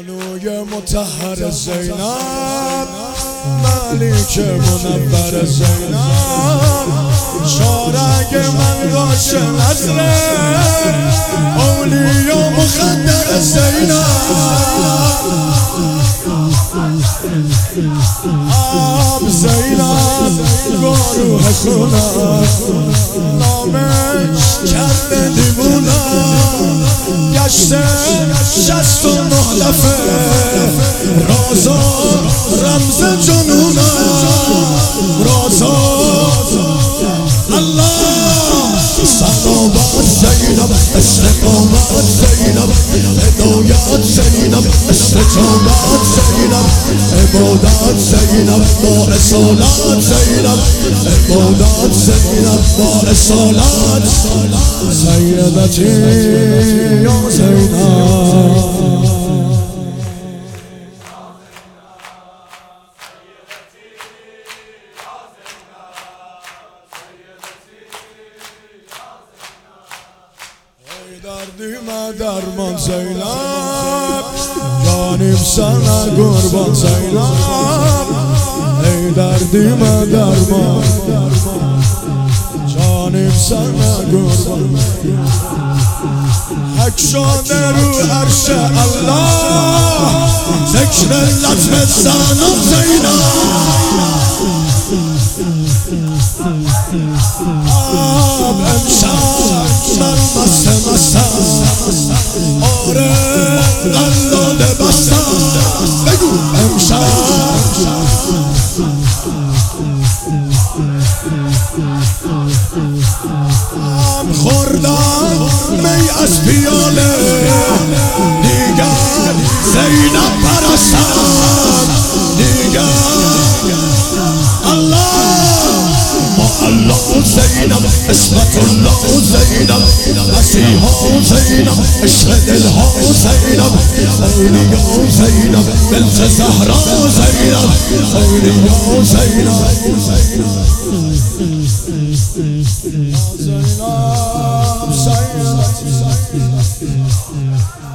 بانوی مطهر زینب، ملیک منور زینب، شارگ من باشه نظر اولیا مخدر زینب. آب زینب گروه خونم، نامش کرده دیوونم، گشته 69 دفعه رازا رمز جنونم، رازا الله صلوات زینب، استقامت زینب، هدایت زینب، استجابت زینب، عبادت زینب، با اصالت زینب، عبادت زینب، با اصالت سیدتی یا زینب. دردیم درمان زینب، جانیم سنه قربان زینب. ای دردیم درمان، جانیم سنه قربان. حک شده رو عرش الله، ذکر لطف زنم زینب. آب امشب من مستم، آره قلاده بستم. بگو امشب خوردم می از پیاله، دیگر زینب پرستم، دیگر الله الله زینب، اسمت الله زینب، مسیحا زینب، عشق دلها زینب، خیریا زینب، بنت زهرا زینب، خیریا زینب. زینب